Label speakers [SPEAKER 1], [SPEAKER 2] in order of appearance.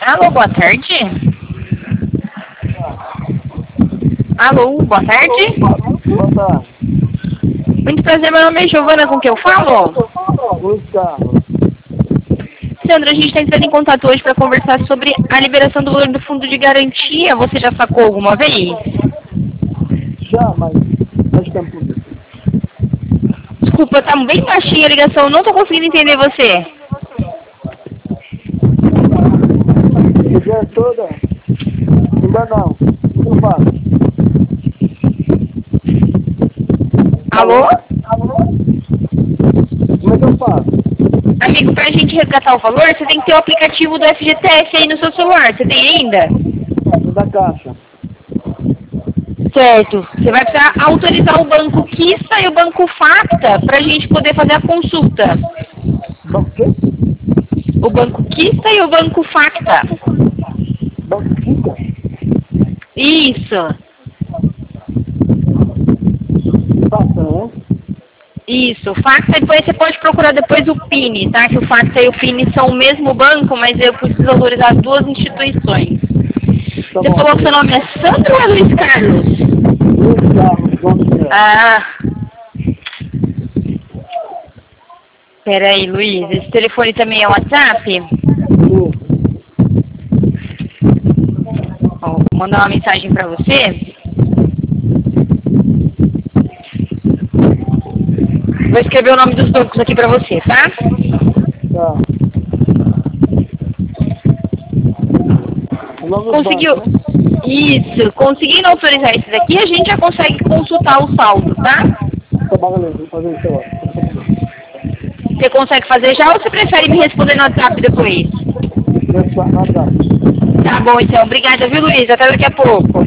[SPEAKER 1] Alô, boa tarde. Alô, boa tarde.
[SPEAKER 2] Boa tarde.
[SPEAKER 1] Muito prazer, meu nome é Giovana, com quem eu falo?
[SPEAKER 2] Luiz Carlos.
[SPEAKER 1] Sandra, a gente está entrando em contato hoje para conversar sobre a liberação do valor do fundo de garantia. Você já sacou alguma vez?
[SPEAKER 2] Já, mas faz tempo isso.
[SPEAKER 1] Desculpa, tá bem baixinha a ligação, não tô conseguindo entender você.
[SPEAKER 2] O dia todo? Ainda não. O que eu faço?
[SPEAKER 1] Alô?
[SPEAKER 2] Como é que eu faço?
[SPEAKER 1] Amigo, pra gente resgatar o valor, você tem que ter o aplicativo do FGTS aí no seu celular. Você tem ainda?
[SPEAKER 2] Da caixa.
[SPEAKER 1] Certo. Você vai precisar autorizar o banco Quista e o banco Facta pra gente poder fazer a consulta.
[SPEAKER 2] Banco quê?
[SPEAKER 1] O banco Quista e o banco Facta.
[SPEAKER 2] Banco Kika?
[SPEAKER 1] Isso.
[SPEAKER 2] Passa, né?
[SPEAKER 1] Isso, Facta, depois você pode procurar depois o PIN, tá? Que o Facta e o PIN são o mesmo banco, mas eu preciso autorizar as duas instituições.
[SPEAKER 2] Tá
[SPEAKER 1] Você
[SPEAKER 2] bom.
[SPEAKER 1] falou que seu nome é Sandro ou é Luiz Carlos?
[SPEAKER 2] Luiz Carlos, vamos ver.
[SPEAKER 1] Ah. Peraí, Luiz, esse telefone também é WhatsApp?
[SPEAKER 2] Sim.
[SPEAKER 1] Ó, vou mandar uma mensagem pra você. Vou escrever o nome dos bancos aqui pra você, tá?
[SPEAKER 2] Tá. O nome do
[SPEAKER 1] Conseguiu?
[SPEAKER 2] banco, né?
[SPEAKER 1] Isso, conseguindo autorizar esse daqui, a gente já consegue consultar o saldo, tá?
[SPEAKER 2] Tá bom, beleza. Vou fazer isso agora.
[SPEAKER 1] Você consegue fazer já ou você prefere me responder no WhatsApp depois?
[SPEAKER 2] Nada.
[SPEAKER 1] Tá bom, então. Obrigada, viu, Luiz? Até daqui a pouco.